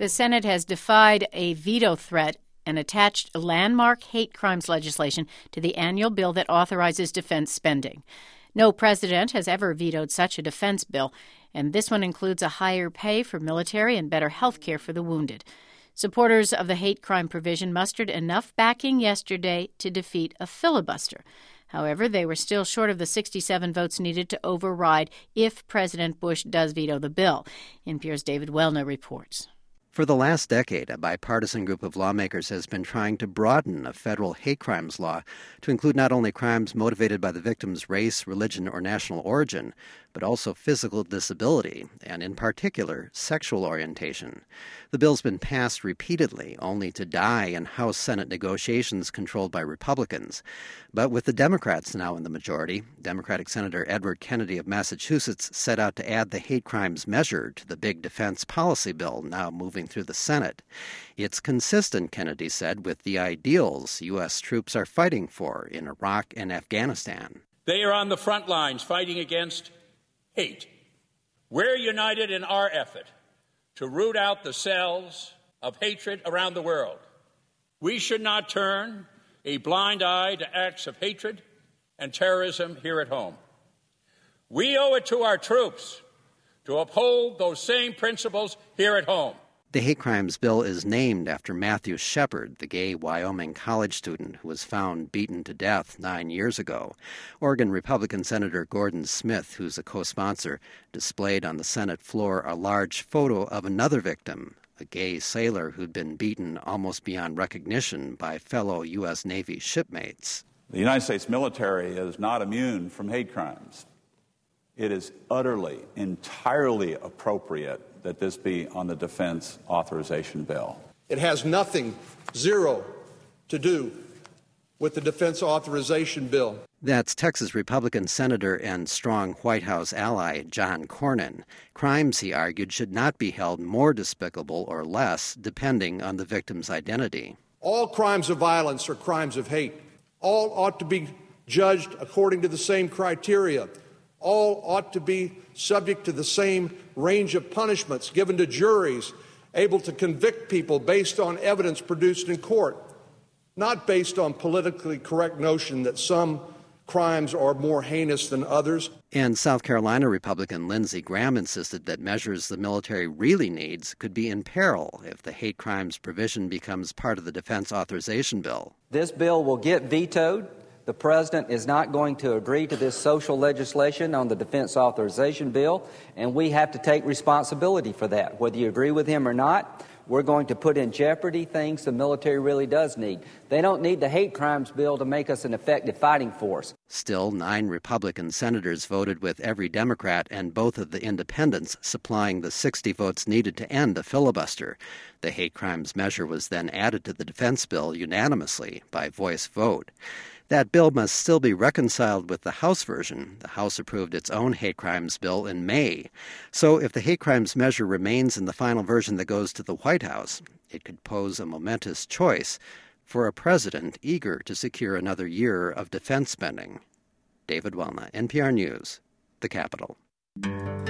The Senate has defied a veto threat and attached landmark hate crimes legislation to the annual bill that authorizes defense spending. No president has ever vetoed such a defense bill, and this one includes a higher pay for military and better health care for the wounded. Supporters of the hate crime provision mustered enough backing yesterday to defeat a filibuster. However, they were still short of the 67 votes needed to override if President Bush does veto the bill. NPR's David Welner reports. For the last decade, a bipartisan group of lawmakers has been trying to broaden a federal hate crimes law to include not only crimes motivated by the victim's race, religion, or national origin, but also physical disability, and in particular, sexual orientation. The bill's been passed repeatedly, only to die in House-Senate negotiations controlled by Republicans. But with the Democrats now in the majority, Democratic Senator Edward Kennedy of Massachusetts set out to add the hate crimes measure to the big defense policy bill now moving through the Senate. It's consistent, Kennedy said, with the ideals U.S. troops are fighting for in Iraq and Afghanistan. They are on the front lines fighting against hate. We're united in our effort to root out the cells of hatred around the world. We should not turn a blind eye to acts of hatred and terrorism here at home. We owe it to our troops to uphold those same principles here at home. The hate crimes bill is named after Matthew Shepard, the gay Wyoming college student who was found beaten to death 9 years ago. Oregon Republican Senator Gordon Smith, who's a co-sponsor, displayed on the Senate floor a large photo of another victim, a gay sailor who'd been beaten almost beyond recognition by fellow U.S. Navy shipmates. The United States military is not immune from hate crimes. It is utterly, entirely appropriate that this be on the defense authorization bill. It has nothing, zero, to do with the defense authorization bill. That's Texas Republican Senator and strong White House ally John Cornyn. Crimes, he argued, should not be held more despicable or less, depending on the victim's identity. All crimes of violence are crimes of hate. All ought to be judged according to the same criteria. All ought to be subject to the same range of punishments given to juries, able to convict people based on evidence produced in court, not based on politically correct notion that some crimes are more heinous than others. And South Carolina Republican Lindsey Graham insisted that measures the military really needs could be in peril if the hate crimes provision becomes part of the defense authorization bill. This bill will get vetoed. The president is not going to agree to this social legislation on the defense authorization bill, and we have to take responsibility for that. Whether you agree with him or not, we're going to put in jeopardy things the military really does need. They don't need the hate crimes bill to make us an effective fighting force. Still, 9 Republican senators voted with every Democrat and both of the independents supplying the 60 votes needed to end a filibuster. The hate crimes measure was then added to the defense bill unanimously by voice vote. That bill must still be reconciled with the House version. The House approved its own hate crimes bill in May. So if the hate crimes measure remains in the final version that goes to the White House, it could pose a momentous choice for a president eager to secure another year of defense spending. David Welner, NPR News, the Capitol.